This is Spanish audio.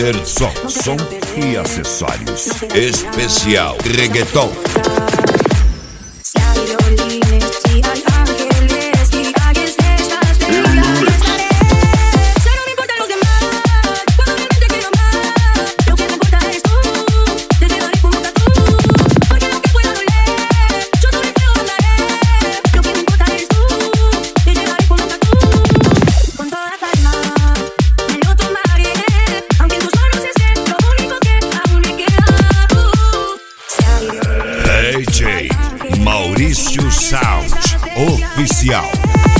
Líder som e acessórios. Especial Reggaeton. Si hay violines, si hay ángeles, si hay estrellas, ya no me importan los demás. Cuando realmente quiero más, lo que me importa eres tú. Te llevaré como un tatu, porque aunque pueda doler, yo sobre el feo andaré. Lo que me importa eres tú. Te llevaré como un tatu. Con toda calma me lo tomaré, aunque en tus manos esté lo único que aún me queda. Si hay violines, DJ Maurício Sound Oficial.